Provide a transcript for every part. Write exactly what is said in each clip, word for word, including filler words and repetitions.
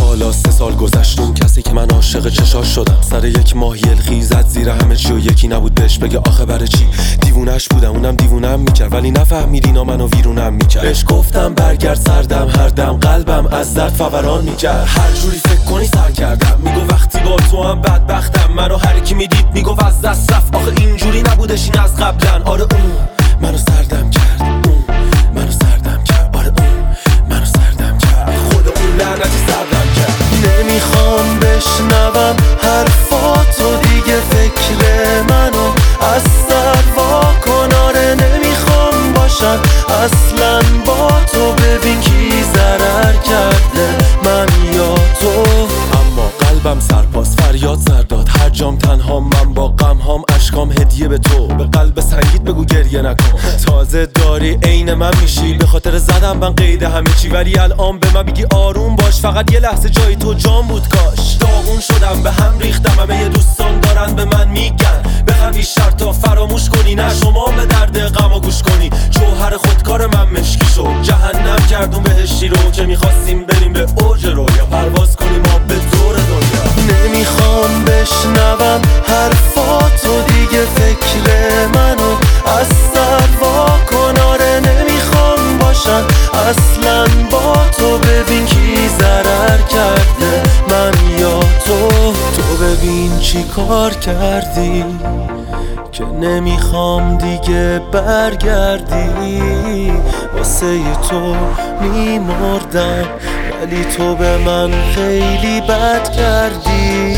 حالا سه سال گذشت، اون کسی که من عاشق چشاش شدم سر یک ماه یلخی زد زیر همه چی و یکی نبود بهش بگه آخه برای چی. دیوونش بودم اونم دیوونم میکرد ولی نفهمید اینا منو ویرونم میکرد. بهش گفتم برگرد سردم، هر دم قلبم از درد فوران میکرد. هر جوری فکر کنی سر کردم، میگو وقتی با تو هم بدبختم. منو هر کی میدید میگو از دست رفت، آخه اینجوری نبودش این از قبلن. آره اون منو سردم کرد، اون منو سردم کرد، آره اون منو سردم کرد، خود اون لعنتی سردم کرد. نمیخوام بشنوم حرفاتو دیگه، فکر منو از سر واکن. آره نمیخوام باشم اصلا با تو، ببین کی ضرر کرده من یا تو. اما قلبم سرپاس فریاد سر داد، هر جام تنها من با غم هام، اشکام هدیه به تو. به قلب سنگیت بگو گریه نکن، تازه داری عین من میشی. به خاطر زدم من قید همه چی، ولی الان به من بگی آروم باش. فقط یه لحظه جای تو جام بود کاش. داغون شدم به هم ریختم، همه یه دوستان دارن به من میگن به همین شرطا فراموش کنی. نه شما به درد غمو گوش کنی، جوهر خودکار من مشکی شد. جهنم کردون بهشتی رو که میخواستیم بریم به اوج رویا، پرواز کنیم ما به دور دنیا. نمیخوام بشنوم حرفاتو دیگه، فکر منو از سر واکن. آره نمیخوام باشم اصلا با تو، ببین کی ضرر کرده من یا تو. تو ببین چی کار کردی که نمیخوام دیگه برگردی. واسه تو میمردم ولی تو به من خیلی بد کردی.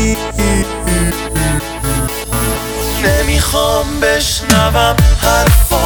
نمیخوام بشنوم حرفا